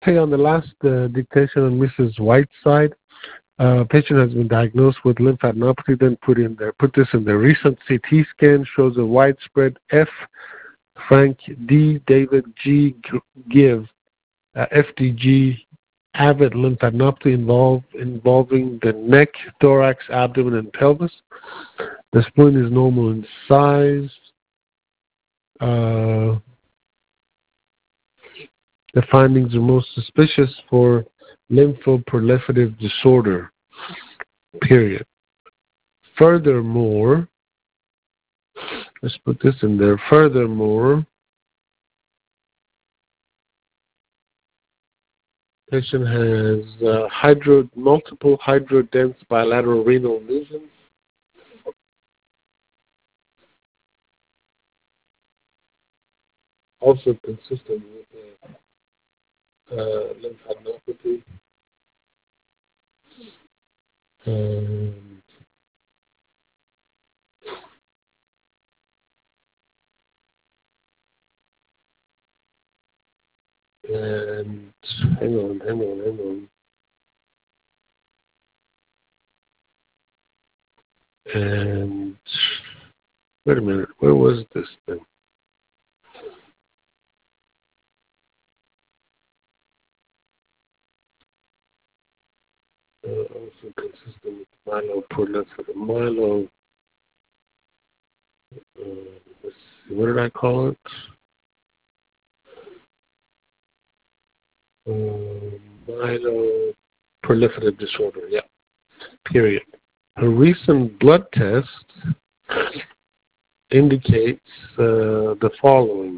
Hey, on the last dictation on Mrs. Whiteside, patient has been diagnosed with lymphadenopathy, then put this in the recent CT scan, shows a widespread F, Frank D, David G, give, FDG, avid lymphadenopathy involving the neck, thorax, abdomen, and pelvis. The spleen is normal in size. The findings are most suspicious for lymphoproliferative disorder, period. Furthermore, let's put this in there. Furthermore, patient has multiple hydrodense bilateral renal lesions. Also consistent with lymphadenopathy. And hang on. And wait a minute, where was this thing? Also consistent with myeloproliferative let's see, what did I call it? Myeloproliferative disorder, yeah, period. A recent blood test indicates the following.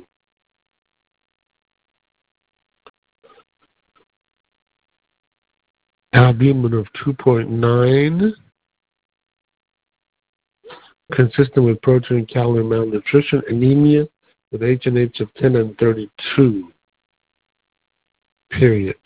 Albumin of 2.9, consistent with protein and calorie malnutrition, anemia with H&H of 10 and 32, period.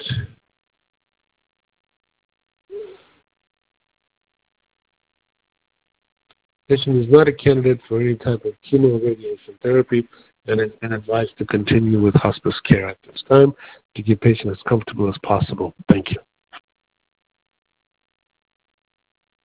Patient is not a candidate for any type of chemoradiation therapy and has been advised to continue with hospice care at this time to keep patient as comfortable as possible. Thank you.